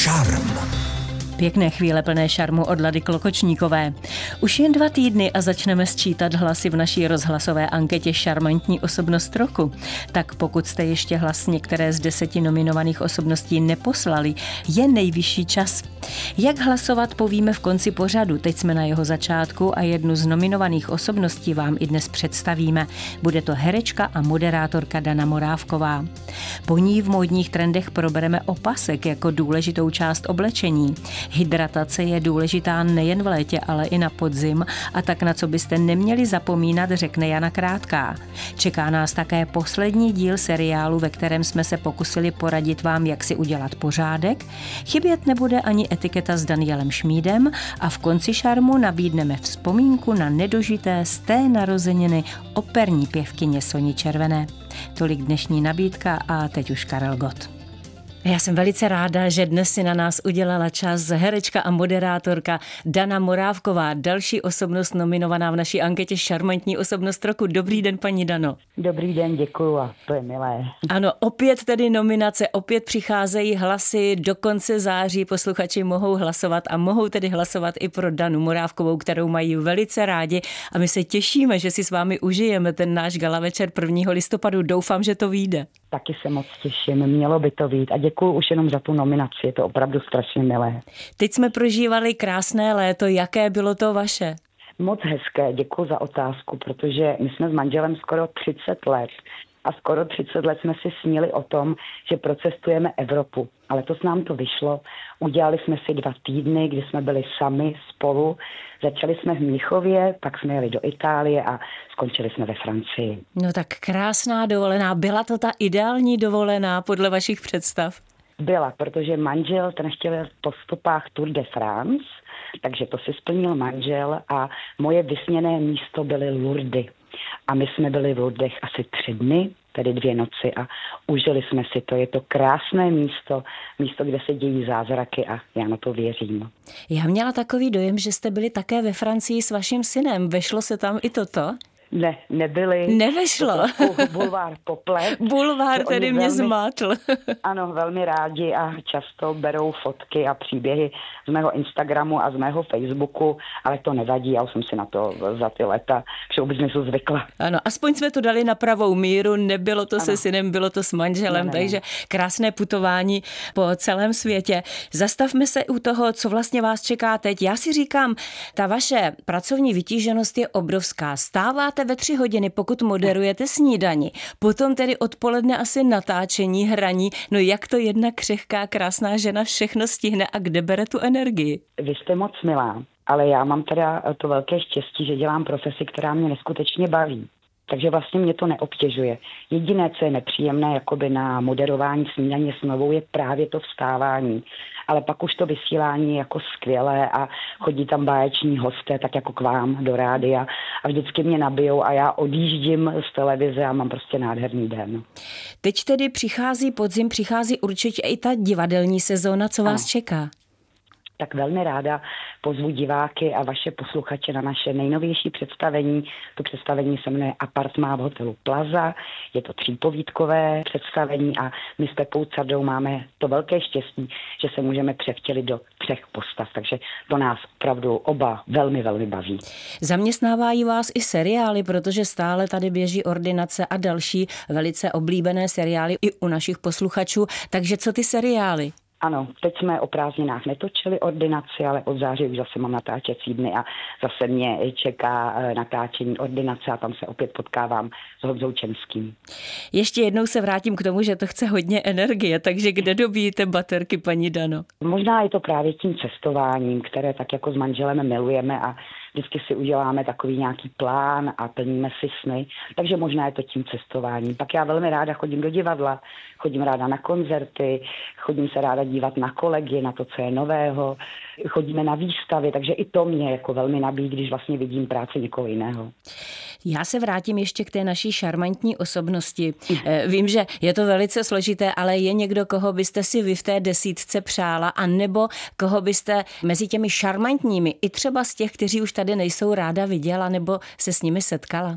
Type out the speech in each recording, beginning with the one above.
Šarm. Pěkné chvíle plné šarmu od Lady Klokočníkové. Už jen 2 týdny a začneme sčítat hlasy v naší rozhlasové anketě Šarmantní osobnost roku. Tak pokud jste ještě hlas některé z 10 nominovaných osobností neposlali, je nejvyšší čas. Jak hlasovat, povíme v konci pořadu. Teď jsme na jeho začátku a jednu z nominovaných osobností vám i dnes představíme. Bude to herečka a moderátorka Dana Morávková. Po ní v módních trendech probereme opasek jako důležitou část oblečení. Hydratace je důležitá nejen v létě, ale i na podzim a tak na co byste neměli zapomínat, řekne Jana Krátká. Čeká nás také poslední díl seriálu, ve kterém jsme se pokusili poradit vám, jak si udělat pořádek. Chybět nebude ani etiketa s Danielem Šmídem a v konci šarmu nabídneme vzpomínku na nedožité z té narozeniny operní pěvkyně Soni Červené. Tolik dnešní nabídka a teď už Karel Gott. Já jsem velice ráda, že dnes si na nás udělala čas herečka a moderátorka Dana Morávková, další osobnost nominovaná v naší anketě Šarmantní osobnost roku. Dobrý den, paní Dano. Dobrý den, děkuju a to je milé. Ano, opět tedy nominace, opět přicházejí hlasy, do konce září posluchači mohou hlasovat a mohou tedy hlasovat i pro Danu Morávkovou, kterou mají velice rádi a my se těšíme, že si s vámi užijeme ten náš gala večer 1. listopadu. Doufám, že to vyjde. Taky se moc těším, mělo by to být a děkuju už jenom za tu nominaci, je to opravdu strašně milé. Teď jsme prožívali krásné léto, jaké bylo to vaše? Moc hezké, děkuju za otázku, protože my jsme s manželem skoro 30 let a skoro 30 let jsme si snili o tom, že procestujeme Evropu. A letos nám to vyšlo, udělali jsme si 2 týdny, kdy jsme byli sami spolu, začali jsme v Mnichově, pak jsme jeli do Itálie a skončili jsme ve Francii. No tak krásná dovolená, byla to ta ideální dovolená podle vašich představ? Byla, protože manžel ten chtěl po stopách Tour de France, takže to si splnil manžel a moje vysněné místo byly Lourdes. A my jsme byli v Lourdech asi 3 dny, tedy 2 noci a užili jsme si to. Je to krásné místo, kde se dějí zázraky a já na to věřím. Já měla takový dojem, že jste byli také ve Francii s vaším synem. Vešlo se tam i toto? Ne, nebyli. Nevešlo. Bulvár poplet. Bulvár tedy mě zmátl. Ano, velmi rádi a často berou fotky a příběhy z mého Instagramu a z mého Facebooku, ale to nevadí, já už jsem si na to za ty léta v showbiznesu zvykla. Ano, aspoň jsme to dali na pravou míru, nebylo to se synem, bylo to s manželem, takže krásné putování po celém světě. Zastavme se u toho, co vlastně vás čeká teď. Já si říkám, ta vaše pracovní vytíženost je obrovská. Stáváte ve 3 hodiny, pokud moderujete snídani. Potom tedy odpoledne asi natáčení, hraní. No jak to jedna křehká, krásná žena všechno stihne a kde bere tu energii? Vy jste moc milá, ale já mám teda to velké štěstí, že dělám profesi, která mě neskutečně baví. Takže vlastně mě to neobtěžuje. Jediné, co je nepříjemné jakoby na moderování snídaně s novou, je právě to vstávání. Ale pak už to vysílání je jako skvělé a chodí tam báječní hosté, tak jako k vám do rádia a vždycky mě nabijou a já odjíždím z televize a mám prostě nádherný den. Teď tedy přichází podzim, přichází určitě i ta divadelní sezóna, co vás čeká? Tak velmi ráda pozvu diváky a vaše posluchače na naše nejnovější představení. To představení se jmenuje Apartmá v hotelu Plaza. Je to 3povídkové představení a my s Pepou Cardou máme to velké štěstí, že se můžeme převtělit do 3 postav. Takže to nás opravdu oba velmi, velmi baví. Zaměstnávají vás i seriály, protože stále tady běží Ordinace a další velice oblíbené seriály i u našich posluchačů. Takže co ty seriály? Ano, teď jsme o prázdninách netočili Ordinaci, ale od září už zase mám natáčecí dny a zase mě čeká natáčení Ordinace a tam se opět potkávám s Honzou Čenským. Ještě jednou se vrátím k tomu, že to chce hodně energie, takže kde dobíjíte baterky, paní Dano? Možná je to právě tím cestováním, které tak jako s manželem milujeme a vždycky si uděláme takový nějaký plán a plníme si sny, takže možná je to tím cestováním. Pak já velmi ráda chodím do divadla, chodím ráda na koncerty, chodím se ráda dívat na kolegy, na to, co je nového, chodíme na výstavy, takže i to mě jako velmi nabíjí, když vlastně vidím práci někoho jiného. Já se vrátím ještě k té naší šarmantní osobnosti. Vím, že je to velice složité, ale je někdo, koho byste si vy v té 10 přála, a nebo koho byste mezi těmi šarmantními, i třeba z těch, kteří už tady nejsou, ráda viděla nebo se s nimi setkala?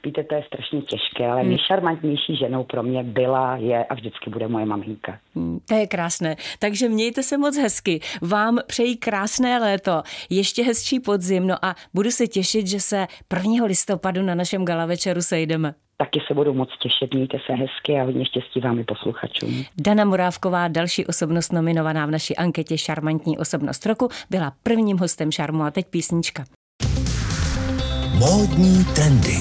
spíte, to je strašně těžké, ale nejšarmantnější ženou pro mě byla, je a vždycky bude moje maminka. To je krásné. Takže mějte se moc hezky. Vám přeji krásné léto, ještě hezčí podzim, no a budu se těšit, že se 1. listopadu na našem gala večeru sejdeme. Taky se budu moc těšit, mějte se hezky a hodně štěstí vám i posluchačům. Dana Morávková, další osobnost nominovaná v naší anketě Šarmantní osobnost roku, byla prvním hostem Šarmu a teď písnička. Módní trendy.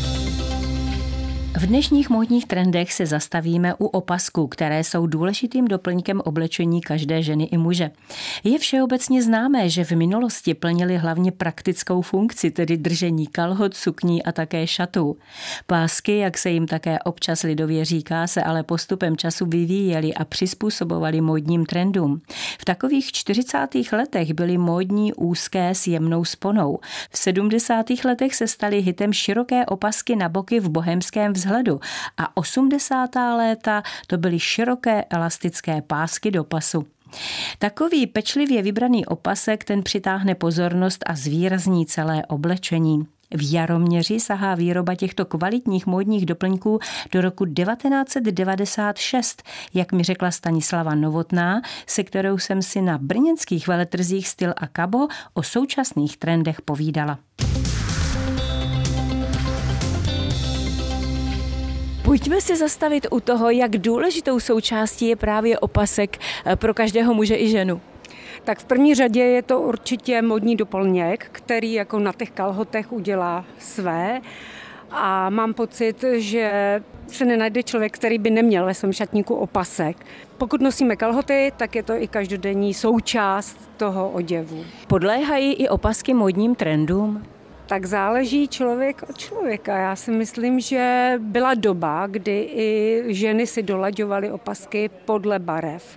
V dnešních módních trendech se zastavíme u opasků, které jsou důležitým doplňkem oblečení každé ženy i muže. Je všeobecně známé, že v minulosti plnily hlavně praktickou funkci, tedy držení kalhot, sukní a také šatů. Pásky, jak se jim také občas lidově říká, se ale postupem času vyvíjely a přizpůsobovaly módním trendům. V takových 40. letech byly módní úzké s jemnou sponou. V 70. letech se staly hitem široké opasky na boky v bohemském vzhledu a 80. léta to byly široké elastické pásky do pasu. Takový pečlivě vybraný opasek ten přitáhne pozornost a zvýrazní celé oblečení. V Jaroměři sahá výroba těchto kvalitních módních doplňků do roku 1996, jak mi řekla Stanislava Novotná, se kterou jsem si na brněnských veletrzích Styl a Kabo o současných trendech povídala. Pojďme se zastavit u toho, jak důležitou součástí je právě opasek pro každého muže i ženu. Tak v první řadě je to určitě módní doplněk, který jako na těch kalhotech udělá své. A mám pocit, že se nenajde člověk, který by neměl ve svém šatníku opasek. Pokud nosíme kalhoty, tak je to i každodenní součást toho oděvu. Podléhají i opasky módním trendům? Tak záleží člověk od člověka. Já si myslím, že byla doba, kdy i ženy si dolaďovaly opasky podle barev.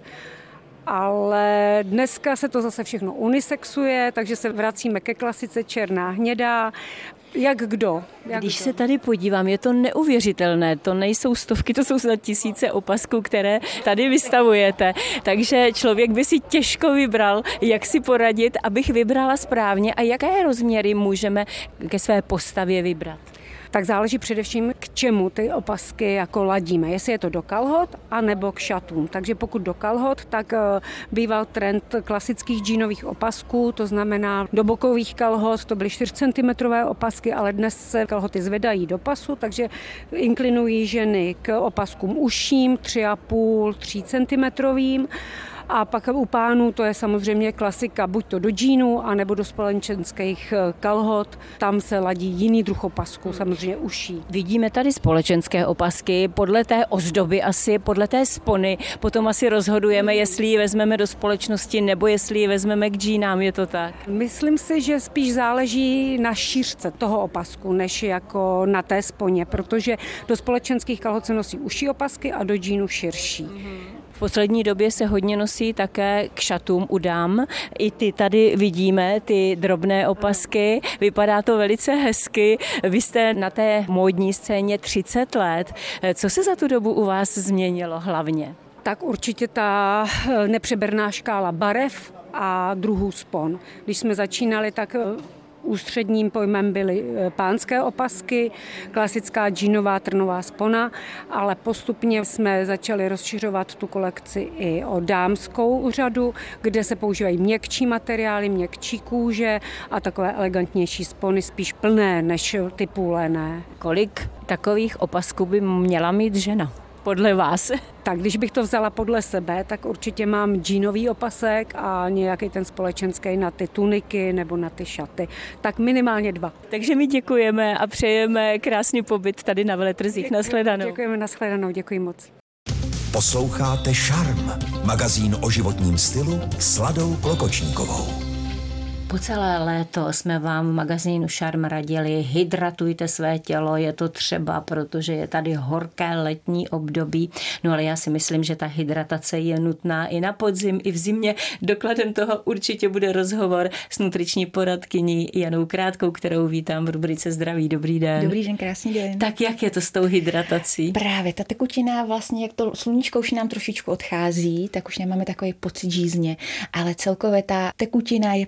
Ale dneska se to zase všechno unisexuje, takže se vracíme ke klasice černá, hnědá. Jak kdo? Když se tady podívám, je to neuvěřitelné. To nejsou stovky, to jsou snad tisíce opasků, které tady vystavujete. Takže člověk by si těžko vybral, jak si poradit, abych vybrala správně a jaké rozměry můžeme ke své postavě vybrat. Tak záleží především, k čemu ty opasky jako ladíme. Jestli je to do kalhot, anebo k šatům. Takže pokud do kalhot, tak býval trend klasických džínových opasků, to znamená do bokových kalhot, to byly 4 cm opasky, ale dnes se kalhoty zvedají do pasu, takže inklinují ženy k opaskům užším, 3,5-3 cm. A pak u pánů to je samozřejmě klasika, buď to do džínů, anebo do společenských kalhot. Tam se ladí jiný druh opasku, samozřejmě uší. Vidíme tady společenské opasky, podle té ozdoby asi, podle té spony. Potom asi rozhodujeme, jestli ji vezmeme do společnosti, nebo jestli ji vezmeme k džínám, je to tak? Myslím si, že spíš záleží na šířce toho opasku, než jako na té sponě, protože do společenských kalhot se nosí užší opasky a do džínů širší. V poslední době se hodně nosí také k šatům u dám. I ty tady vidíme, ty drobné opasky. Vypadá to velice hezky. Vy jste na té módní scéně 30 let. Co se za tu dobu u vás změnilo hlavně? Tak určitě ta nepřeberná škála barev a druhů spon. Když jsme začínali, tak ústředním pojmem byly pánské opasky, klasická džínová trnová spona, ale postupně jsme začali rozšiřovat tu kolekci i o dámskou řadu, kde se používají měkčí materiály, měkčí kůže a takové elegantnější spony, spíš plné než ty půlené. Kolik takových opasků by měla mít žena? Podle vás? Tak když bych to vzala podle sebe, tak určitě mám džínový opasek a nějaký ten společenský na ty tuniky nebo na ty šaty. Tak minimálně 2. Takže my děkujeme a přejeme krásný pobyt tady na veletrzích. Nashledanou. Děkujeme, nashledanou, děkuji moc. Posloucháte Šarm, magazín o životním stylu s Ladou Klokočníkovou. Po celé léto jsme vám v magazínu Šarm radili, hydratujte své tělo, je to třeba, protože je tady horké letní období. No ale já si myslím, že ta hydratace je nutná i na podzim, i v zimě. Dokladem toho určitě bude rozhovor s nutriční poradkyní Janou Krátkou, kterou vítám v rubrice Zdraví. Dobrý den. Dobrý den, krásný den. Tak jak je to s tou hydratací? Právě, ta tekutina vlastně, jak to sluníčko už nám trošičku odchází, tak už nemáme takový pocit žízně, ale celkově ta tekutina je pořád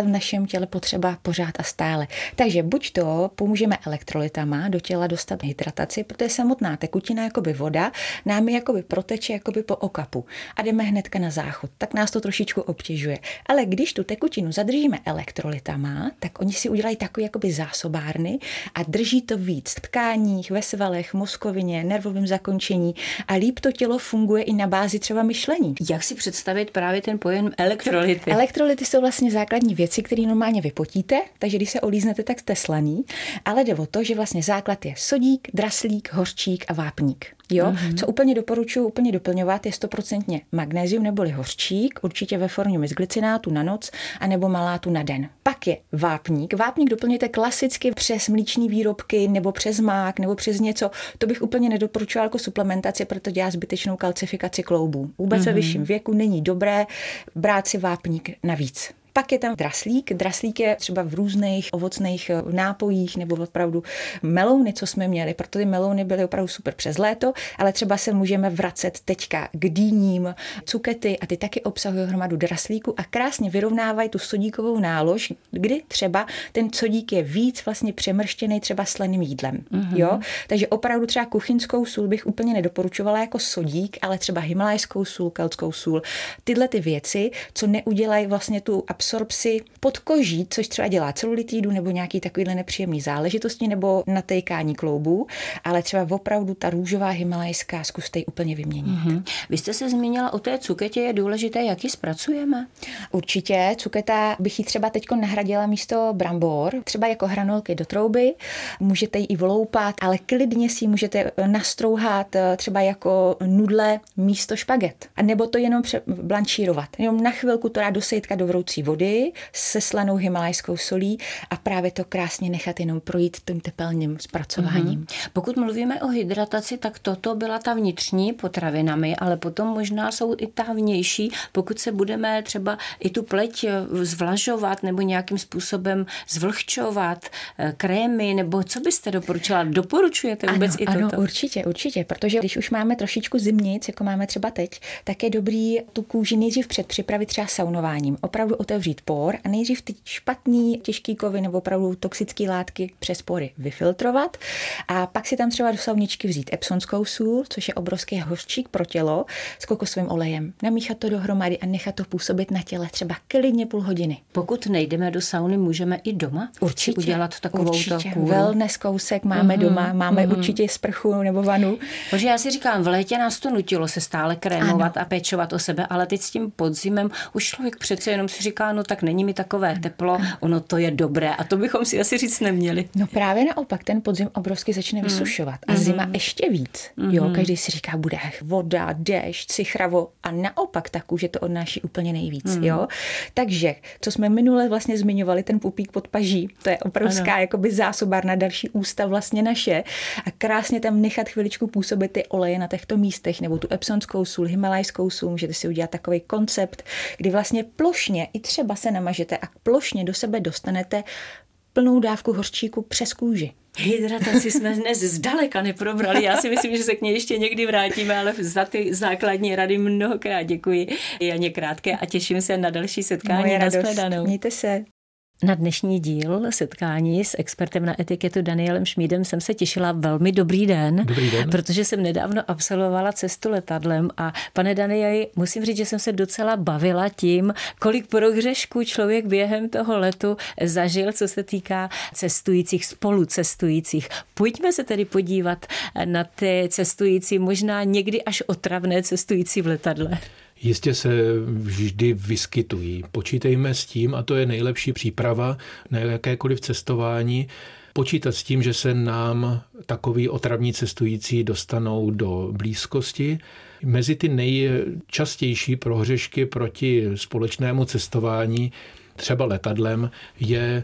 pořád v našem těle potřeba pořád a stále. Takže buď to pomůžeme elektrolytama do těla dostat hydrataci, protože samotná tekutina, jakoby voda, nám jakoby proteče jakoby po okapu a jdeme hnedka na záchod. Tak nás to trošičku obtěžuje. Ale když tu tekutinu zadržíme elektrolytama, tak oni si udělají takový jakoby zásobárny a drží to víc v tkáních, ve svalech, mozkovině, nervovém zakončení a líp to tělo funguje i na bázi třeba myšlení. Jak si představit právě ten pojem elektrolyty? Elektrolyty jsou vlastně základní věci, které normálně vypotíte, takže když se olíznete, tak jste slaný, ale jde o to, že vlastně základ je sodík, draslík, hořčík a vápník. Jo? Co úplně doporučuji úplně doplňovat je 100% magnézium neboli hořčík, určitě ve formě mezglicinátu na noc a nebo malátu na den. Pak je vápník. Vápník doplňujete klasicky přes mlíčné výrobky nebo přes mák nebo přes něco. To bych úplně nedoporučoval jako suplementaci, protože dělá zbytečnou kalcifikaci kloubů. Vůbec ve vyšším věku není dobré brát si vápník navíc. Pak je tam draslík. Draslík je třeba v různých ovocných nápojích nebo opravdu melouny, co jsme měli, protože melouny byly opravdu super přes léto, ale třeba se můžeme vracet teďka k dýním, cukety a ty taky obsahují hromadu draslíku a krásně vyrovnávají tu sodíkovou nálož, kdy třeba ten sodík je víc vlastně přemrštěný třeba slaným jídlem. Jo? Takže opravdu třeba kuchyňskou sůl bych úplně nedoporučovala jako sodík, ale třeba himalajskou sůl, keltskou sůl. Tyhle ty věci, co neudělají vlastně tu absorpci pod koží, což třeba dělá celulitidu nebo nějaký takovýhle nepříjemný záležitosti nebo natejkání kloubů, ale třeba opravdu ta růžová himalajská zkuste ji úplně vyměnit. Vy jste se zmínila o té cuketě, je důležité, jak ji zpracujeme? Určitě, cuketa bych ji třeba teď nahradila místo brambor, třeba jako hranolky do trouby, můžete ji i vloupat, ale klidně si ji můžete nastrouhat třeba jako nudle místo špaget. A nebo to jenom blanšírovat. Jenom na chvilku to dát do sejtka do vroucí vody se slanou himalajskou solí a právě to krásně nechat jenom projít tím tepelným zpracováním. Pokud mluvíme o hydrataci, tak toto byla ta vnitřní potravinami, ale potom možná jsou i ta vnější, pokud se budeme třeba i tu pleť zvlažovat nebo nějakým způsobem zvlhčovat, krémy, nebo co byste doporučila? Doporučujete vůbec i toto? Ano, určitě, protože když už máme trošičku zimnic, jako máme třeba teď, tak je dobrý tu kůži nejdřív předpřipravit třeba saunováním. Opravdu otevřít por a nejdřív ty špatný, těžký kovy nebo opravdu toxické látky přes pory vyfiltrovat a pak si tam třeba do sauničky vzít epsonskou sůl, což je obrovský hořčík pro tělo s kokosovým olejem. Namíchat to dohromady a nechat to působit na těle třeba klidně půl hodiny. Pokud nejdeme do sauny, můžeme i doma udělat takovou kůru. Wellness kousek máme doma, máme určitě sprchu nebo vanu. Protože já si říkám, v létě nás to nutilo se stále krémovat a péčovat o sebe, ale teď s tím podzimem už člověk přece jenom si říká, no tak není mi takové teplo, ono to je dobré a to bychom si asi říct neměli. No právě naopak, ten podzim obrovsky začne vysušovat a zima ještě víc. Jo, každý si říká, bude voda, déšť, sichravo a naopak ta kůže to odnáší úplně nejvíc. Jo? Takže, co jsme minule vlastně zmiňovali, ten pupík pod paží, to je obrovská jakoby zásobárna, další ústa vlastně naše a krásně tam nechat chviličku působit ty oleje na těchto místech nebo tu epsonskou sůl, himalajskou sůl, můžete si udělat takový koncept, kdy vlastně plošně i třeba se namažete a plošně do sebe dostanete plnou dávku hořčíku přes kůži. Hydrataci jsme dnes zdaleka neprobrali. Já si myslím, že se k ní ještě někdy vrátíme, ale za ty základní rady mnohokrát děkuji Janě Krátké a těším se na další setkání. Moje radost. Mějte se. Na dnešní díl setkání s expertem na etiketu Danielem Šmídem jsem se těšila. Velmi dobrý den. Dobrý den. Protože jsem nedávno absolvovala cestu letadlem a pane Danieli, musím říct, že jsem se docela bavila tím, kolik prohřešků člověk během toho letu zažil, co se týká cestujících, spolucestujících. Pojďme se tedy podívat na ty cestující, možná někdy až otravné cestující v letadle. Jistě se vždy vyskytují. Počítejme s tím, a to je nejlepší příprava na jakékoliv cestování, počítat s tím, že se nám takový otravní cestující dostanou do blízkosti. Mezi ty nejčastější prohřešky proti společnému cestování, třeba letadlem, je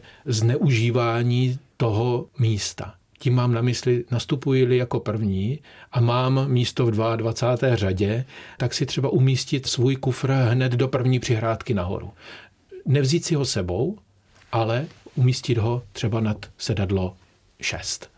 zneužívání toho místa. Tím mám na mysli, nastupuji-li jako první a mám místo v 22. řadě, tak si třeba umístit svůj kufr hned do první přihrádky nahoru. Nevzít si ho sebou, ale umístit ho třeba nad sedadlo 6.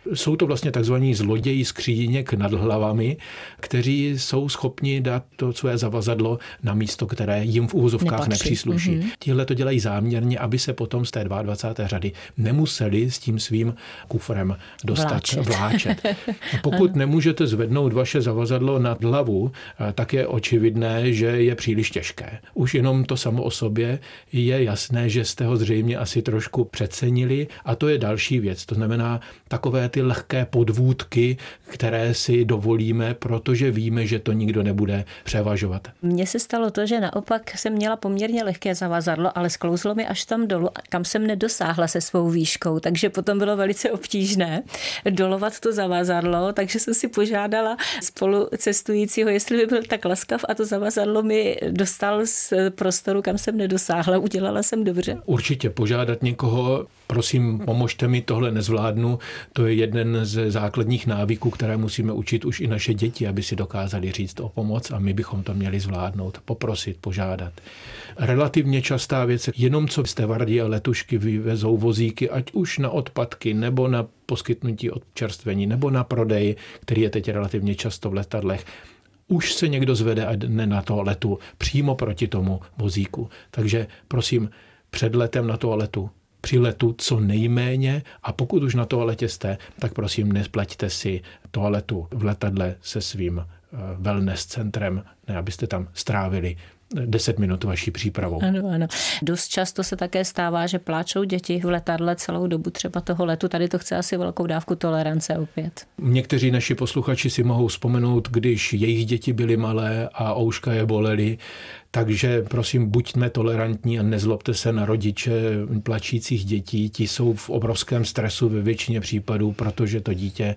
Jsou to vlastně takzvaní zloději skříněk nad hlavami, kteří jsou schopni dát to své zavazadlo na místo, které jim v uvozovkách nepřísluší. Tihle to dělají záměrně, aby se potom z té 22. řady nemuseli s tím svým kufrem dostat vláčet. A pokud nemůžete zvednout vaše zavazadlo nad hlavu, tak je očividné, že je příliš těžké. Už jenom to samo o sobě je jasné, že jste ho zřejmě asi trošku přecenili a to je další věc. To znamená takové ty lehké podvůdky, které si dovolíme, protože víme, že to nikdo nebude převažovat. Mně se stalo to, že naopak jsem měla poměrně lehké zavazadlo, ale sklouzlo mi až tam dolů, kam jsem nedosáhla se svou výškou, takže potom bylo velice obtížné dolovat to zavazadlo, takže jsem si požádala spolucestujícího, jestli by byl tak laskav a to zavazadlo mi dostal z prostoru, kam jsem nedosáhla. Udělala jsem dobře. Určitě požádat někoho, prosím, pomožte mi, tohle nezvládnu, to je jeden z základních návyků, které musíme učit už i naše děti, aby si dokázali říct o pomoc a my bychom to měli zvládnout, poprosit, požádat. Relativně častá věc, jenom co stevardi a letušky vyvezou vozíky, ať už na odpadky, nebo na poskytnutí odčerstvení, nebo na prodej, který je teď relativně často v letadlech, už se někdo zvede a jde na toaletu přímo proti tomu vozíku. Takže prosím, před letem na toaletu, při letu co nejméně a pokud už na toaletě jste, tak prosím nesplaťte si toaletu v letadle se svým wellness centrem, ne abyste tam strávili 10 minut vaší přípravou. Ano. Dost často se také stává, že pláčou děti v letadle celou dobu třeba toho letu. Tady to chce asi velkou dávku tolerance opět. Někteří naši posluchači si mohou vzpomenout, když jejich děti byly malé a ouška je bolely, takže prosím, buďme tolerantní a nezlobte se na rodiče plačících dětí. Ti jsou v obrovském stresu ve většině případů, protože to dítě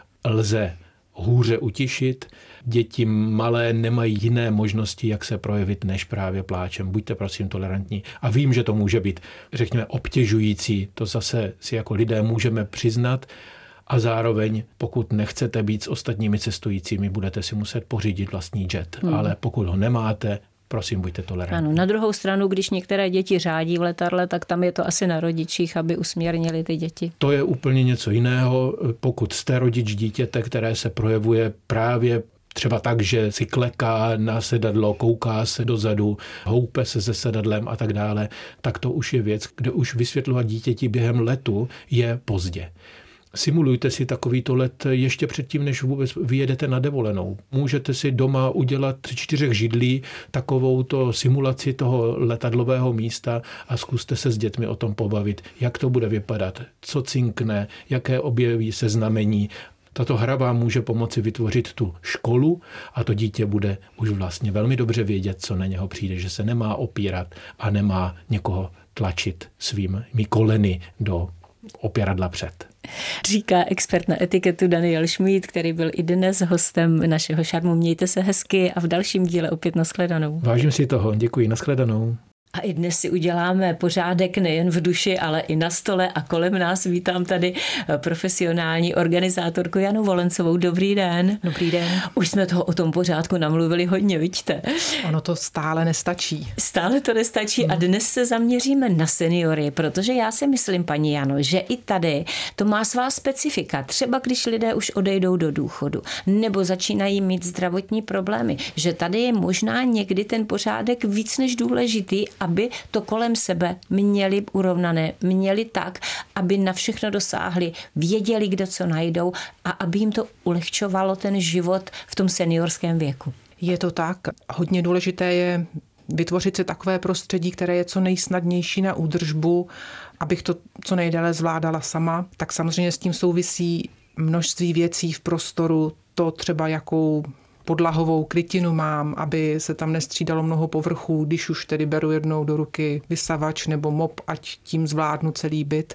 lze hůře utišit. Děti malé nemají jiné možnosti, jak se projevit, než právě pláčem. Buďte prosím tolerantní. A vím, že to může být, řekněme, obtěžující. To zase si jako lidé můžeme přiznat. A zároveň, pokud nechcete být s ostatními cestujícími, budete si muset pořídit vlastní jet. Ale pokud ho nemáte, prosím, buďte tolerantní. Ano, na druhou stranu, když některé děti řádí v letadle, tak tam je to asi na rodičích, aby usměrnili ty děti. To je úplně něco jiného. Pokud jste rodič dítěte, které se projevuje právě třeba tak, že si kleká na sedadlo, kouká se dozadu, houpe se se sedadlem a tak dále, tak to už je věc, kde už vysvětlovat dítěti během letu je pozdě. Simulujte si takovýto let ještě předtím, než vůbec vyjedete na dovolenou. Můžete si doma udělat 4 židlí takovouto simulaci toho letadlového místa a zkuste se s dětmi o tom pobavit, jak to bude vypadat, co cinkne, jaké objeví se znamení. Tato hra vám může pomoci vytvořit tu školu a to dítě bude už vlastně velmi dobře vědět, co na něho přijde, že se nemá opírat a nemá někoho tlačit svými koleny do opěradla před. Říká expert na etiketu Daniel Šmíd, který byl i dnes hostem našeho Šarmu. Mějte se hezky a v dalším díle opět nashledanou. Vážím si toho, děkuji, nashledanou. A i dnes si uděláme pořádek nejen v duši, ale i na stole a kolem nás vítám tady profesionální organizátorku Janu Volencovou. Dobrý den. Dobrý den. Už jsme toho o tom pořádku namluvili hodně, vidíte? Ono to stále nestačí. Stále to nestačí a dnes se zaměříme na seniory, protože já si myslím, paní Jano, že i tady to má svá specifika. Třeba když lidé už odejdou do důchodu nebo začínají mít zdravotní problémy, že tady je možná někdy ten pořádek víc než důležitý, aby to kolem sebe měli urovnané, měli tak, aby na všechno dosáhli, věděli, kde co najdou a aby jim to ulehčovalo ten život v tom seniorském věku. Je to tak. Hodně důležité je vytvořit si takové prostředí, které je co nejsnadnější na údržbu, abych to co nejdéle zvládala sama. Tak samozřejmě s tím souvisí množství věcí v prostoru, to třeba jakou podlahovou krytinu mám, aby se tam nestřídalo mnoho povrchů, když už tedy beru jednou do ruky vysavač nebo mop, ať tím zvládnu celý byt.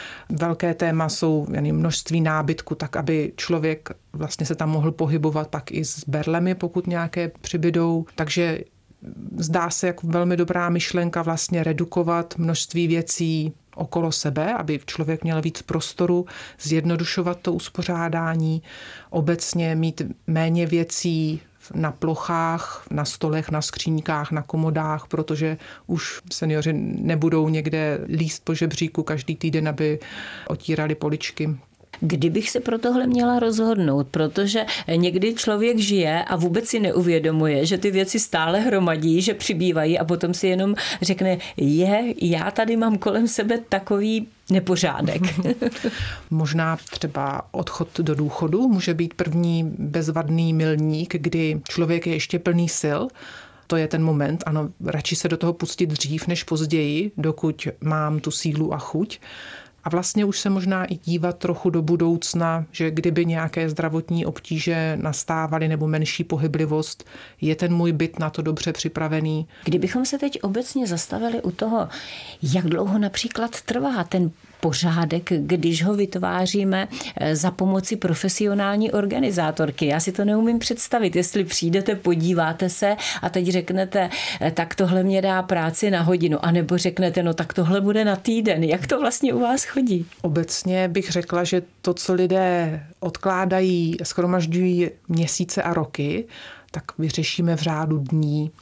Velké téma jsou množství nábytku, tak aby člověk vlastně se tam mohl pohybovat pak i s berlemi, pokud nějaké přibydou. Takže zdá se jako velmi dobrá myšlenka vlastně redukovat množství věcí okolo sebe, aby člověk měl víc prostoru, zjednodušovat to uspořádání, obecně mít méně věcí na plochách, na stolech, na skříňkách, na komodách, protože už seniori nebudou někde líst po žebříku každý týden, aby otírali poličky. Kdybych se pro tohle měla rozhodnout, protože někdy člověk žije a vůbec si neuvědomuje, že ty věci stále hromadí, že přibývají a potom si jenom řekne, já tady mám kolem sebe takový nepořádek. Možná třeba odchod do důchodu může být první bezvadný milník, kdy člověk je ještě plný sil. To je ten moment, ano, radši se do toho pustit dřív než později, dokud mám tu sílu a chuť. A vlastně už se možná i dívat trochu do budoucna, že kdyby nějaké zdravotní obtíže nastávaly nebo menší pohyblivost, je ten můj byt na to dobře připravený. Kdybychom se teď obecně zastavili u toho, jak dlouho například trvá ten pořádek, když ho vytváříme za pomoci profesionální organizátorky. Já si to neumím představit, jestli přijdete, podíváte se a teď řeknete, tak tohle mě dá práci na hodinu, anebo řeknete, no tak tohle bude na týden. Jak to vlastně u vás chodí? Obecně bych řekla, že to, co lidé odkládají, shromažďují měsíce a roky, tak vyřešíme v řádu dní.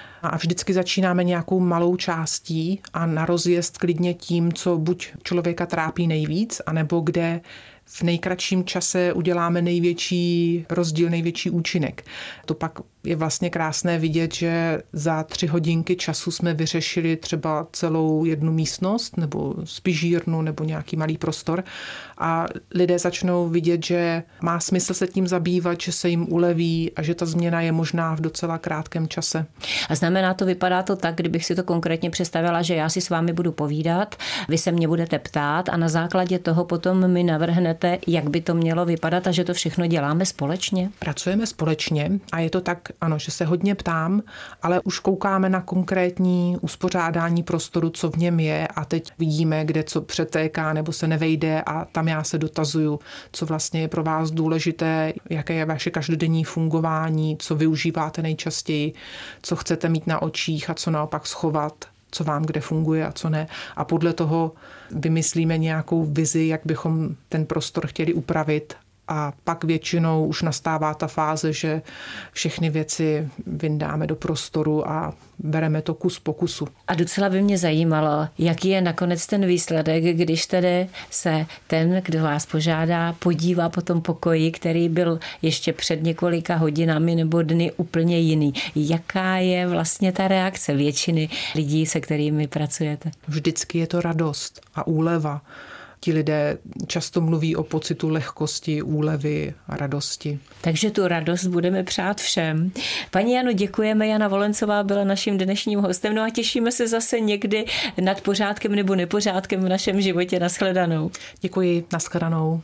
A vždycky začínáme nějakou malou částí a na rozjezd klidně tím, co buď člověka trápí nejvíc, anebo kde v nejkratším čase uděláme největší rozdíl, největší účinek. To pak je vlastně krásné vidět, že za 3 hodinky času jsme vyřešili třeba celou jednu místnost nebo spižírnu nebo nějaký malý prostor a lidé začnou vidět, že má smysl se tím zabývat, že se jim uleví a že ta změna je možná v docela krátkém čase. A znamená to, vypadá to tak, kdybych si to konkrétně představila, že já si s vámi budu povídat, vy se mě budete ptát a na základě toho potom mi navrhnete, jak by to mělo vypadat a že to všechno děláme společně? Pracujeme společně a je to tak, ano, že se hodně ptám, ale už koukáme na konkrétní uspořádání prostoru, co v něm je a teď vidíme, kde co přetéká nebo se nevejde a tam já se dotazuju, co vlastně je pro vás důležité, jaké je vaše každodenní fungování, co využíváte nejčastěji, co chcete mít na očích a co naopak schovat, co vám kde funguje a co ne. A podle toho vymyslíme nějakou vizi, jak bychom ten prostor chtěli upravit. A pak většinou už nastává ta fáze, že všechny věci vyndáme do prostoru a bereme to kus po kusu. A docela by mě zajímalo, jaký je nakonec ten výsledek, když tedy se ten, kdo vás požádá, podívá po tom pokoji, který byl ještě před několika hodinami nebo dny úplně jiný. Jaká je vlastně ta reakce většiny lidí, se kterými pracujete? Vždycky je to radost a úleva. Ti lidé často mluví o pocitu lehkosti, úlevy a radosti. Takže tu radost budeme přát všem. Paní Jano, děkujeme. Jana Volencová byla naším dnešním hostem. No a těšíme se zase někdy nad pořádkem nebo nepořádkem v našem životě. Nashledanou. Děkuji, nashledanou.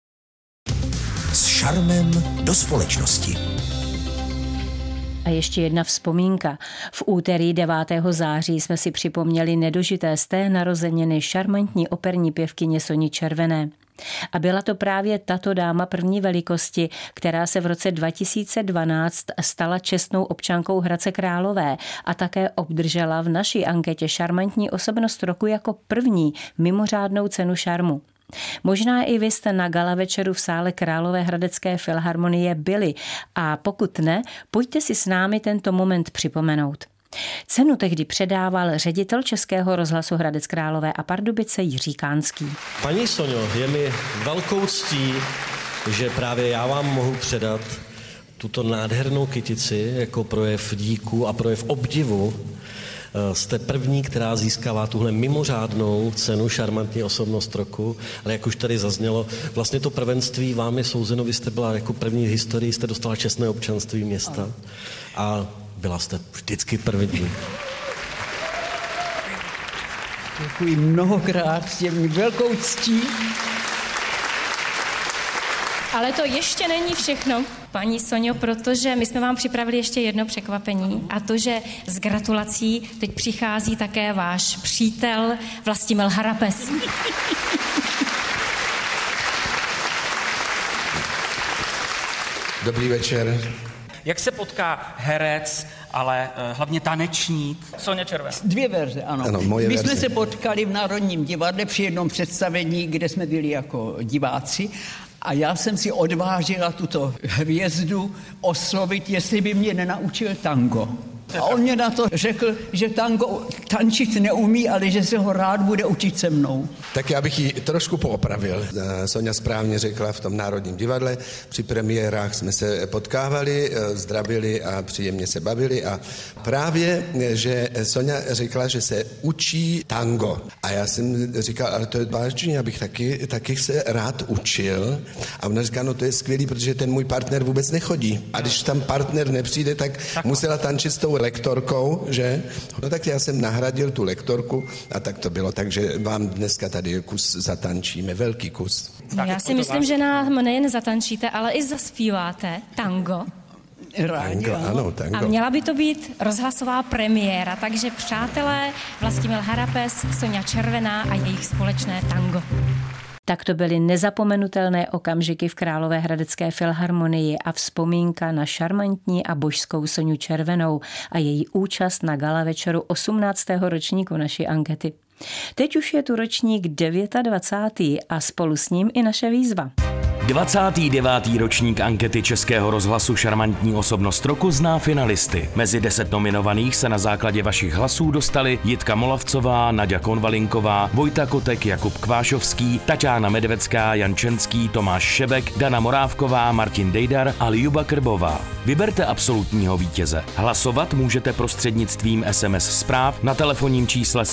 S šarmem do společnosti. A ještě jedna vzpomínka. V úterý 9. září jsme si připomněli nedožité z té narozeniny šarmantní operní pěvkyně Soni Červené. A byla to právě tato dáma první velikosti, která se v roce 2012 stala čestnou občankou Hradce Králové a také obdržela v naší anketě šarmantní osobnost roku jako první mimořádnou cenu šarmu. Možná i vy jste na gala večeru v sále Královéhradecké filharmonie byli a pokud ne, pojďte si s námi tento moment připomenout. Cenu tehdy předával ředitel Českého rozhlasu Hradec Králové a Pardubice Jiří Kánský. Paní Soňo, je mi velkou ctí, že právě já vám mohu předat tuto nádhernou kytici jako projev díku a projev obdivu. Jste první, která získává tuhle mimořádnou cenu šarmantní osobnost roku, ale jak už tady zaznělo, vlastně to prvenství vám je souzeno, vy jste byla jako první v historii, jste dostala čestné občanství města a byla jste vždycky první. Děkuji mnohokrát, je mi velkou ctí. Ale to ještě není všechno, paní Soňo, protože my jsme vám připravili ještě jedno překvapení a to, že s gratulací teď přichází také váš přítel Vlastimil Harapes. Dobrý večer. Jak se potká herec, ale hlavně tanečník? Soňa Červená. 2 verze, ano. Ano, moje My verze. jsme se potkali v Národním divadle při jednom představení, kde jsme byli jako diváci a já jsem si odvážila tuto hvězdu oslovit, jestli by mě nenaučil tango. A on mě na to řekl, že tango tančit neumí, ale že se ho rád bude učit se mnou. Tak já bych ji trošku poopravil. Soňa správně řekla, v tom Národním divadle při premiérách jsme se potkávali, zdravili a příjemně se bavili a právě, že Soňa řekla, že se učí tango. A já jsem říkal, ale to je vážně, abych taky se rád učil. A ona říká, no to je skvělý, protože ten můj partner vůbec nechodí. A když tam partner nepřijde, tak musela tančit s tou lektorkou, že? No tak já jsem nahradil tu lektorku a tak to bylo. Takže vám dneska tady kus zatančíme, velký kus. Já si myslím, že nám nejen zatančíte, ale i zaspíváte tango. Tango, ano, tango. A měla by to být rozhlasová premiéra, takže přátelé, Vlastimil Harapes, Soňa Červená a jejich společné tango. Tak to byly nezapomenutelné okamžiky v Královéhradecké filharmonii a vzpomínka na šarmantní a božskou Soňu Červenou a její účast na gala večeru 18. ročníku naší ankety. Teď už je tu ročník 29. a spolu s ním i naše výzva. 29. ročník ankety Českého rozhlasu Šarmantní osobnost roku zná finalisty. Mezi 10 nominovaných se na základě vašich hlasů dostali Jitka Molavcová, Naďa Konvalinková, Vojta Kotek, Jakub Kvášovský, Taťána Medvecká, Jan Čenský, Tomáš Šebek, Dana Morávková, Martin Dejdar a Ljuba Krbová. Vyberte absolutního vítěze. Hlasovat můžete prostřednictvím SMS zpráv na telefonním čísle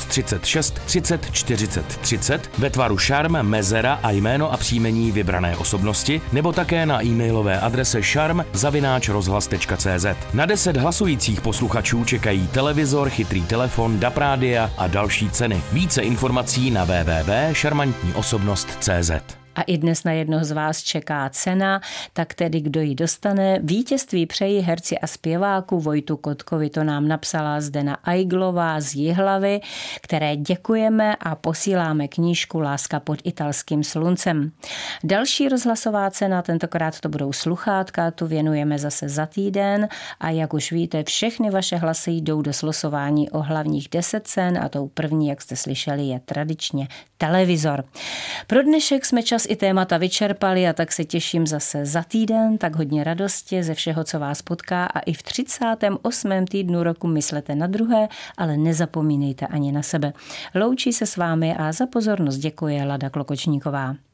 736 30 40 30 ve tvaru šarm, mezera a jméno a příjmení vybrané osobnosti, nebo také na e-mailové adrese šarm@rozhlas.cz. Na 10 hlasujících posluchačů čekají televizor, chytrý telefon, DAB rádia a další ceny. Více informací na www.šarmantniosobnost.cz. A i dnes na jednoho z vás čeká cena, tak tedy kdo ji dostane. Vítězství přeji herci a zpěváku Vojtu Kotkovi, to nám napsala Zdena Aiglová z Jihlavy, které děkujeme a posíláme knížku Láska pod italským sluncem. Další rozhlasová cena, tentokrát to budou sluchátka, tu věnujeme zase za týden a jak už víte, všechny vaše hlasy jdou do slosování o hlavních 10 cen a tou první, jak jste slyšeli, je tradičně televizor. Pro dnešek jsme čas i témata vyčerpali a tak se těším zase za týden, tak hodně radosti ze všeho, co vás potká a i v 38. týdnu roku myslete na druhé, ale nezapomínejte ani na sebe. Loučí se s vámi a za pozornost děkuje Lada Klokočníková.